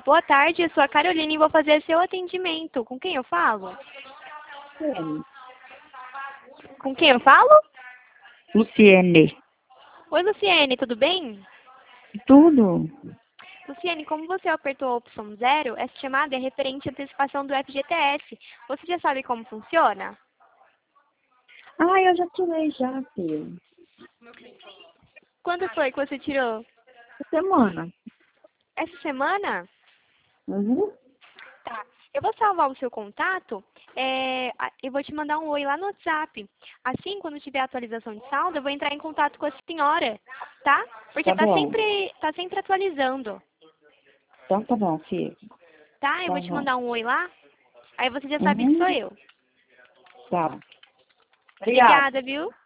Boa tarde, eu sou a Carolina e vou fazer seu atendimento. Com quem eu falo? Luciene. Com quem eu falo? Luciene. Oi, Luciene, tudo bem? Tudo? Luciene, como você apertou a opção 0, essa chamada é referente à antecipação do FGTS. Você já sabe como funciona? Ah, eu já tirei já, filho. Quando foi que você tirou? Semana. Essa semana? Uhum. Tá. Eu vou salvar o seu contato. Eu vou te mandar um oi lá no WhatsApp. Assim, quando tiver atualização de saldo, eu vou entrar em contato com a senhora, tá? Porque Tá bom. tá sempre atualizando, Então tá bom, filho. tá? Eu Tá vou te bom. mandar um oi lá. Aí você já sabe que sou Uhum. eu. Tá. Obrigada. Obrigada, viu?